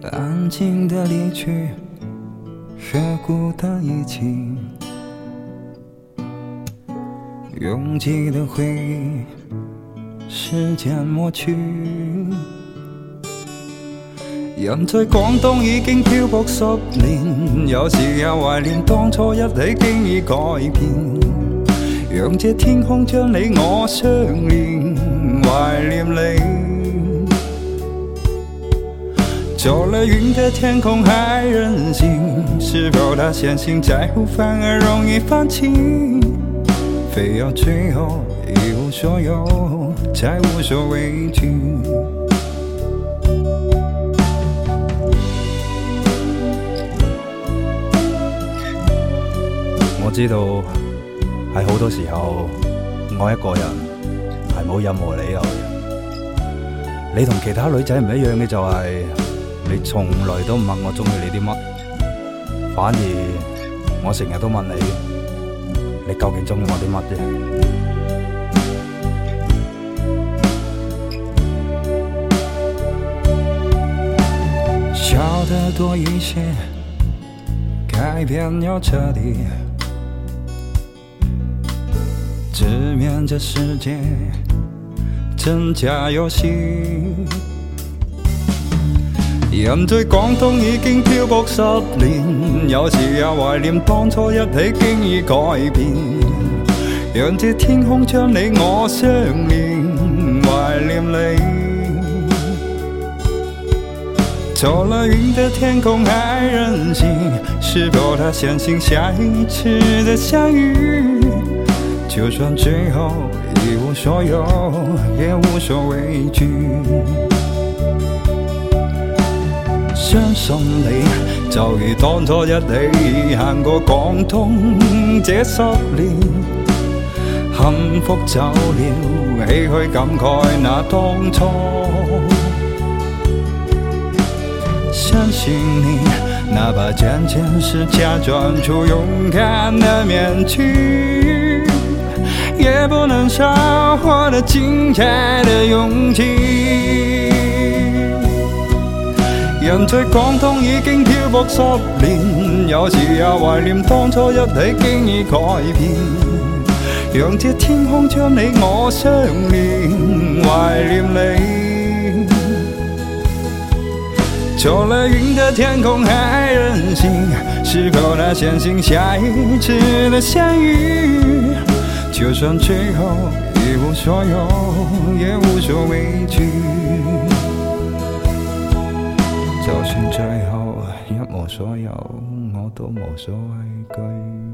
安静的离去和孤单一起，拥挤的回忆时间抹去。人在廣東已經漂泊10年，有時也懷念當初一起經已改變，讓這天空將你我相連，懷念你。走了雲的天空還任性，是否他相信在乎反而容易放棄，非要最後一無所有才無所畏懼。我知道喺好多時候愛一個人係冇任何理由嘅。你同其他女仔唔一樣嘅就係你從來都唔問我中意你啲乜，反而我成日都問你究竟中意我啲乜啫。笑得多一些，改變要徹底，直面這世界真假遊戲。人在廣東已經漂泊10年，有時也懷念當初一起經已改變，讓這天空將你我相連，懷念你。走了雲的天空還任性，是否他相信下一次的相遇，就算最後一無所有也無所畏懼。相信你就如當初一起行過廣東這10年，幸福走了，唏噓感慨那當初。相信你，哪怕漸漸是假裝出勇敢的面具，也不能少獲得精彩的勇氣。人在廣東已經漂泊10年，有時也懷念當初一起經已改變，讓這天空將你我相連，懷念你。走了雲的天空還任性，是否他相信下一次的相遇，就算最後一無所有也無所畏懼，就算最後一無所有我都無所畏懼。